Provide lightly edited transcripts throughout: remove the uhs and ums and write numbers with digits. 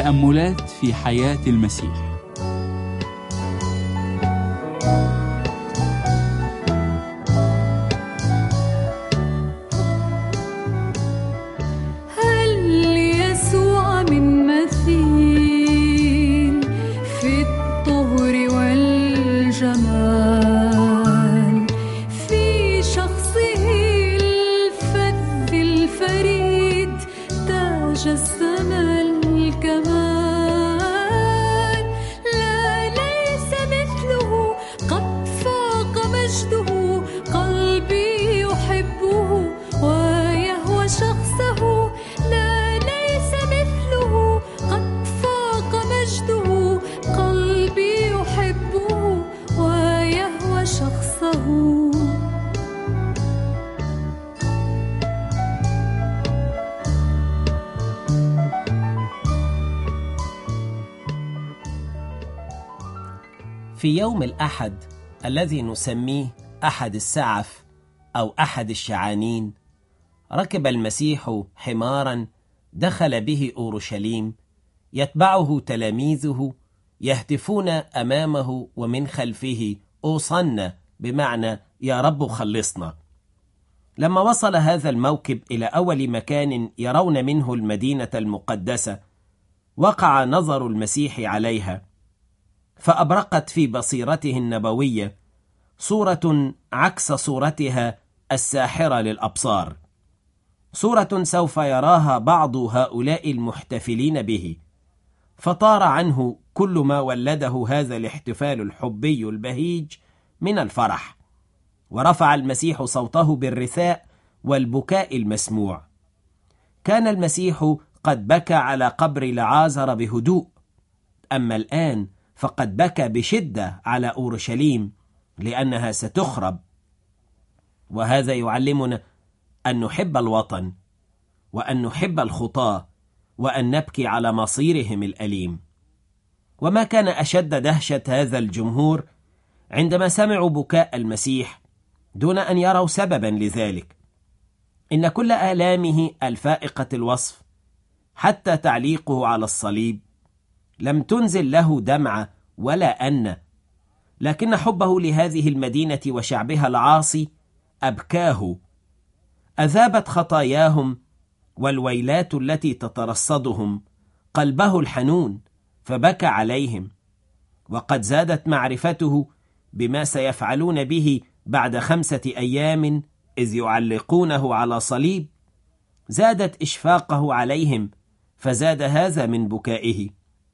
تأملات في حياة المسيح. هل يسوع من مثيل في الطهر والجمال، في شخصه الفذ الفريد تاج السما الكمال، لا ليس مثله قد فاق مجده، قلبي يحبه ويهوى شخصه، لا ليس مثله قد فاق مجده، قلبي يحبه ويهوى شخصه. في يوم الأحد الذي نسميه أحد السعف أو أحد الشعانين، ركب المسيح حمارا دخل به أورشليم، يتبعه تلاميذه يهتفون أمامه ومن خلفه أوصنا، بمعنى يا رب خلصنا. لما وصل هذا الموكب إلى أول مكان يرون منه المدينة المقدسة، وقع نظر المسيح عليها، فأبرقت في بصيرته النبوية صورة عكس صورتها الساحرة للأبصار، صورة سوف يراها بعض هؤلاء المحتفلين به، فطار عنه كل ما ولده هذا الاحتفال الحبي البهيج من الفرح، ورفع المسيح صوته بالرثاء والبكاء المسموع. كان المسيح قد بكى على قبر لعازر بهدوء، أما الآن فقد بكى بشدة على أورشليم لأنها ستخرب. وهذا يعلمنا أن نحب الوطن، وأن نحب الخطاة، وأن نبكي على مصيرهم الأليم. وما كان أشد دهشة هذا الجمهور عندما سمعوا بكاء المسيح دون أن يروا سببا لذلك. إن كل آلامه الفائقة الوصف، حتى تعليقه على الصليب، لم تنزل له دمعة ولا أنة، لكن حبه لهذه المدينة وشعبها العاصي أبكاه. أذابت خطاياهم والويلات التي تترصدهم قلبه الحنون، فبكى عليهم. وقد زادت معرفته بما سيفعلون به بعد 5 أيام إذ يعلقونه على صليب، زادت إشفاقه عليهم، فزاد هذا من بكائه.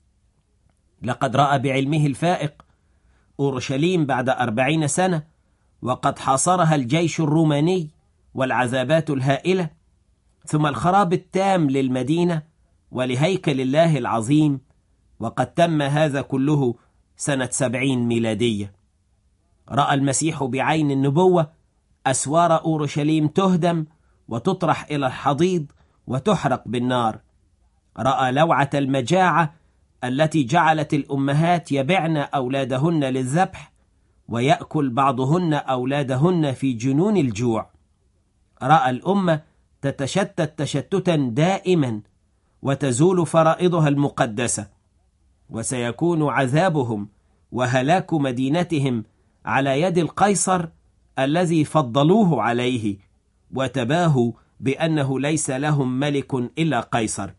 لقد رأى بعلمه الفائق أورشليم بعد 40 سنة، وقد حاصرها الجيش الروماني والعذابات الهائلة، ثم الخراب التام للمدينة ولهيكل الله العظيم، وقد تم هذا كله سنة 70 ميلادية. رأى المسيح بعين النبوة أسوار أورشليم تهدم وتطرح إلى الحضيض وتحرق بالنار. رأى لوعة المجاعة التي جعلت الأمهات يبعن أولادهن للذبح، ويأكل بعضهن أولادهن في جنون الجوع. رأى الأمة تتشتت تشتتا دائما وتزول فرائضها المقدسة، وسيكون عذابهم وهلاك مدينتهم على يد القيصر الذي فضلوه عليه وتباهوا بأنه ليس لهم ملك إلا قيصر.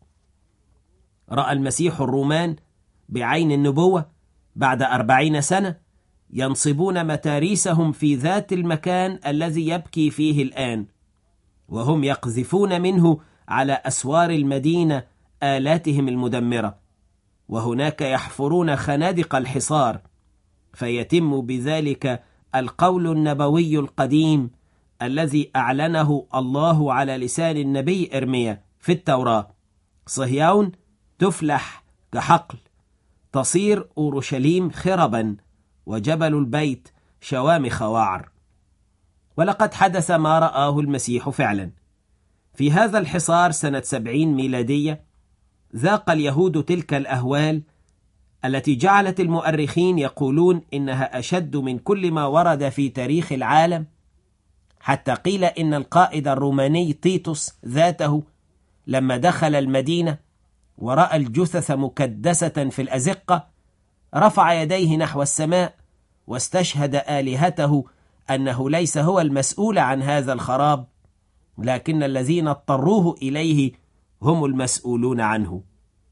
رأى المسيح الرومان بعين النبوة بعد 40 سنة ينصبون متاريسهم في ذات المكان الذي يبكي فيه الآن، وهم يقذفون منه على أسوار المدينة آلاتهم المدمرة، وهناك يحفرون خنادق الحصار، فيتم بذلك القول النبوي القديم الذي أعلنه الله على لسان النبي إرميا في التوراة: صهيون تفلح كحقل، تصير أورشليم خربا، وجبل البيت شوامخ وعر. ولقد حدث ما رآه المسيح فعلا. في هذا الحصار سنة 70 ميلادية ذاق اليهود تلك الأهوال التي جعلت المؤرخين يقولون إنها أشد من كل ما ورد في تاريخ العالم، حتى قيل إن القائد الروماني تيتوس ذاته لما دخل المدينة ورأى الجثث مكدسة في الأزقة رفع يديه نحو السماء واستشهد آلهته أنه ليس هو المسؤول عن هذا الخراب، لكن الذين اضطروه إليه هم المسؤولون عنه.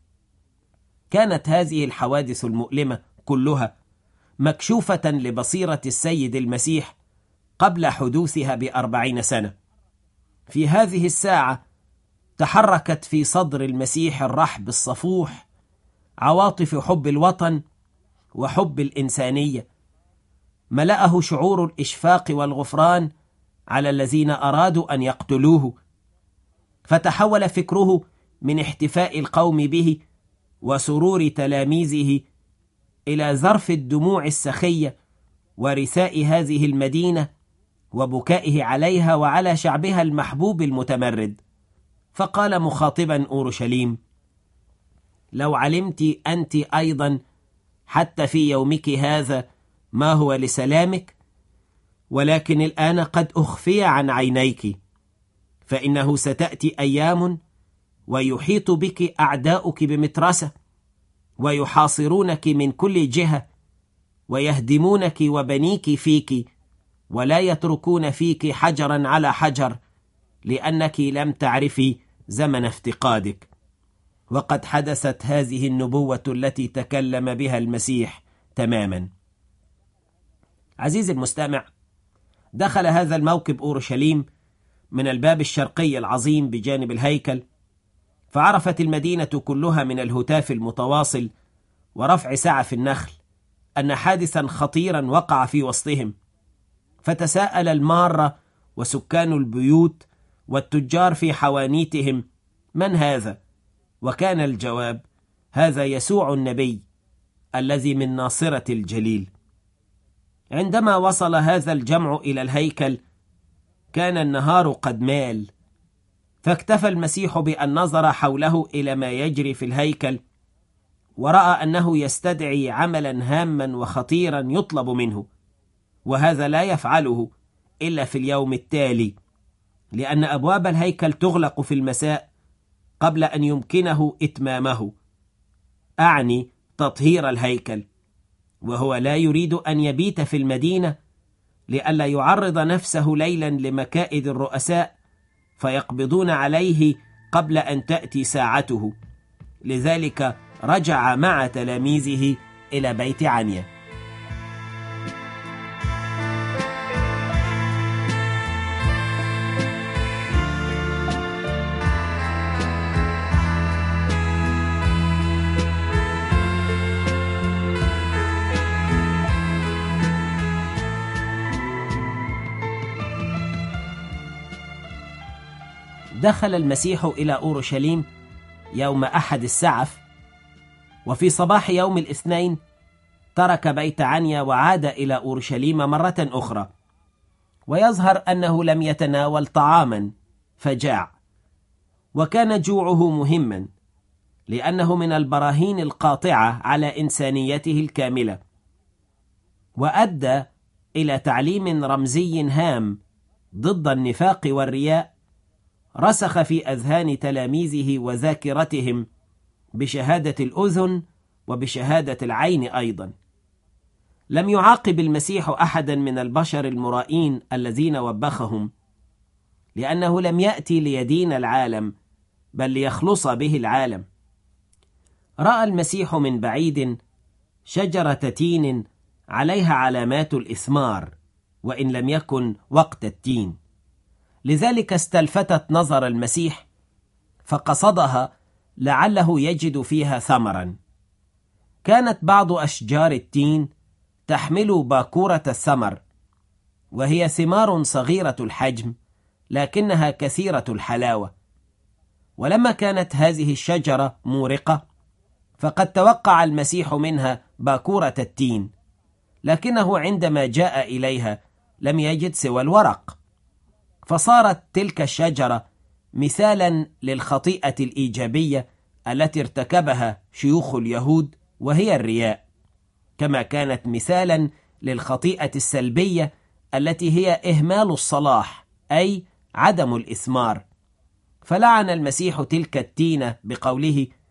كانت هذه الحوادث المؤلمة كلها مكشوفة لبصيرة السيد المسيح قبل حدوثها ب40 سنة. في هذه الساعة تحركت في صدر المسيح الرحب الصفوح عواطف حب الوطن وحب الإنسانية، ملأه شعور الإشفاق والغفران على الذين أرادوا أن يقتلوه، فتحول فكره من احتفاء القوم به وسرور تلاميذه إلى ذرف الدموع السخية ورثاء هذه المدينة وبكائه عليها وعلى شعبها المحبوب المتمرد. فقال مخاطبا أورشليم: لو علمت أنت أيضا حتى في يومك هذا ما هو لسلامك، ولكن الآن قد أخفي عن عينيك، فإنه ستأتي أيام ويحيط بك أعداؤك بمترسة ويحاصرونك من كل جهة ويهدمونك وبنيك فيك، ولا يتركون فيك حجرا على حجر، لأنك لم تعرفي زمن افتقادك. وقد حدثت هذه النبوة التي تكلم بها المسيح تماما. عزيزي المستمع، دخل هذا الموكب أورشليم من الباب الشرقي العظيم بجانب الهيكل، فعرفت المدينة كلها من الهتاف المتواصل ورفع سعف النخل أن حادثا خطيرا وقع في وسطهم، فتساءل المارة وسكان البيوت والتجار في حوانيتهم: من هذا؟ وكان الجواب: هذا يسوع النبي الذي من ناصرة الجليل. عندما وصل هذا الجمع إلى الهيكل كان النهار قد مال، فاكتفى المسيح بأن نظر حوله إلى ما يجري في الهيكل، ورأى أنه يستدعي عملا هاما وخطيرا يطلب منه، وهذا لا يفعله إلا في اليوم التالي، لأن أبواب الهيكل تغلق في المساء قبل أن يمكنه إتمامه، أعني تطهير الهيكل، وهو لا يريد أن يبيت في المدينة لئلا يعرض نفسه ليلا لمكائد الرؤساء فيقبضون عليه قبل أن تأتي ساعته. لذلك رجع مع تلاميذه إلى بيت عنيا. دخل المسيح إلى أورشليم يوم أحد السعف، وفي صباح يوم الاثنين ترك بيت عنيا وعاد إلى أورشليم مرة أخرى، ويظهر أنه لم يتناول طعاما فجاع، وكان جوعه مهما لأنه من البراهين القاطعة على إنسانيته الكاملة، وأدى إلى تعليم رمزي هام ضد النفاق والرياء رسخ في أذهان تلاميذه وذاكرتهم بشهادة الأذن وبشهادة العين أيضا. لم يعاقب المسيح أحدا من البشر المرائين الذين وبخهم، لأنه لم يأتي ليدين العالم بل ليخلص به العالم. رأى المسيح من بعيد شجرة تين عليها علامات الإثمار وإن لم يكن وقت التين، لذلك استلفتت نظر المسيح فقصدها لعله يجد فيها ثمرا. كانت بعض أشجار التين تحمل باكورة الثمر، وهي ثمار صغيرة الحجم لكنها كثيرة الحلاوة. ولما كانت هذه الشجرة مورقة فقد توقع المسيح منها باكورة التين، لكنه عندما جاء إليها لم يجد سوى الورق، فصارت تلك الشجرة مثالا للخطيئة الإيجابية التي ارتكبها شيوخ اليهود وهي الرياء، كما كانت مثالا للخطيئة السلبية التي هي إهمال الصلاح أي عدم الإثمار. فلعن المسيح تلك التينة بقوله: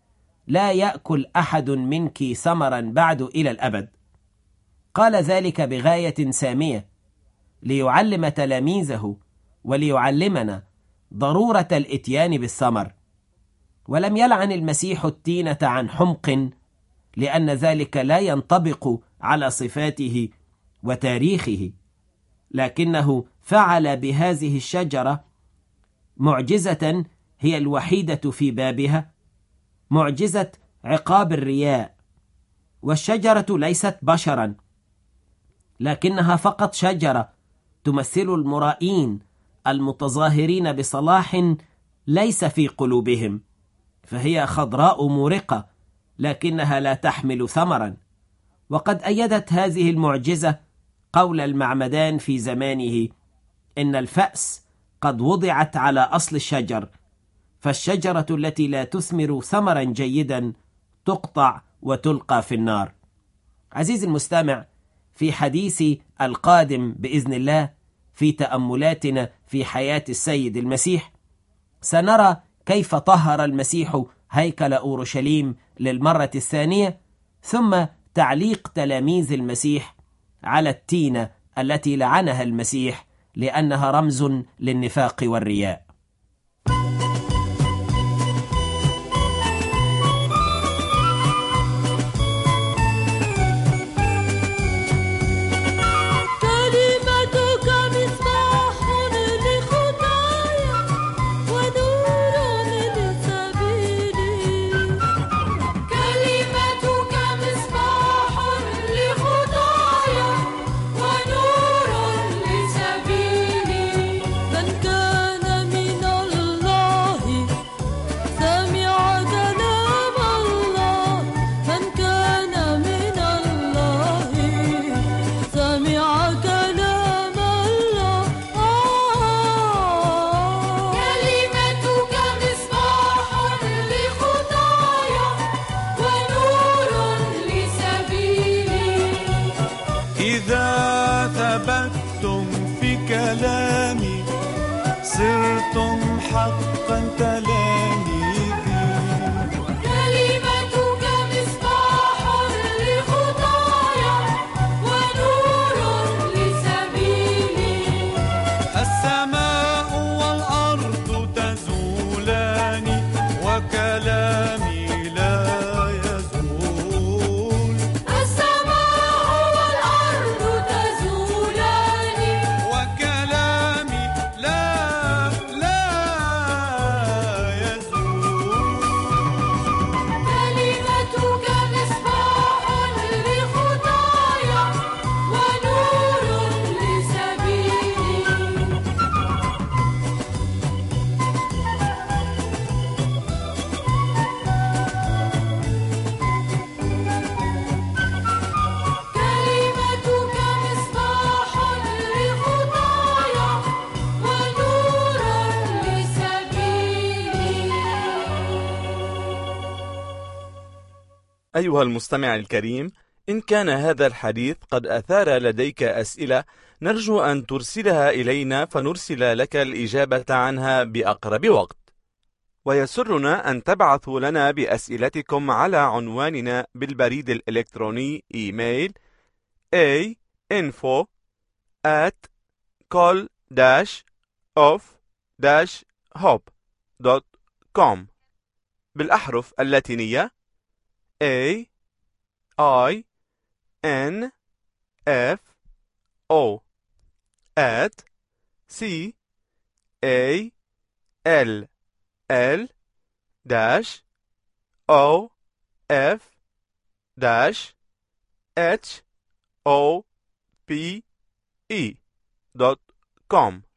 لا يأكل أحد منك ثمرا بعد إلى الأبد. قال ذلك بغاية سامية ليعلم تلاميذه وليعلمنا ضرورة الإتيان بالثمر. ولم يلعن المسيح التينة عن حمق، لأن ذلك لا ينطبق على صفاته وتاريخه، لكنه فعل بهذه الشجرة معجزة هي الوحيدة في بابها، معجزة عقاب الرياء. والشجرة ليست بشرا، لكنها فقط شجرة تمثل المرائين المتظاهرين بصلاح ليس في قلوبهم، فهي خضراء مورقة لكنها لا تحمل ثمرا. وقد أيدت هذه المعجزة قول المعمدان في زمانه إن الفأس قد وضعت على أصل الشجر، فالشجرة التي لا تثمر ثمرا جيدا تقطع وتلقى في النار. عزيزي المستمع، في حديثي القادم بإذن الله في تأملاتنا في حياة السيد المسيح سنرى كيف طهر المسيح هيكل أورشليم للمرة الثانية، ثم تعليق تلاميذ المسيح على التينة التي لعنها المسيح لأنها رمز للنفاق والرياء. إذا ثبتتم في كلامي صرتم حقا تلاميذي. كلمتك مصباح لخطايا ونور لسبيلي. السماء والأرض تزولان وكلامي لا يزول. السماء والأرض تزولان وكلامي لا يزول. كلمتك مصباح لخطايا ونور لسبيلي. كلمتك مصباح لخطايا ونور لسبيلي. أيها المستمع الكريم، إن كان هذا الحديث قد أثار لديك أسئلة نرجو أن ترسلها إلينا فنرسل لك الإجابة عنها بأقرب وقت. ويسرنا أن تبعثوا لنا بأسئلتكم على عنواننا بالبريد الإلكتروني إيميل info@col-of-hope.com بالأحرف اللاتينية AINFO@CALL-OF-HOPE.com.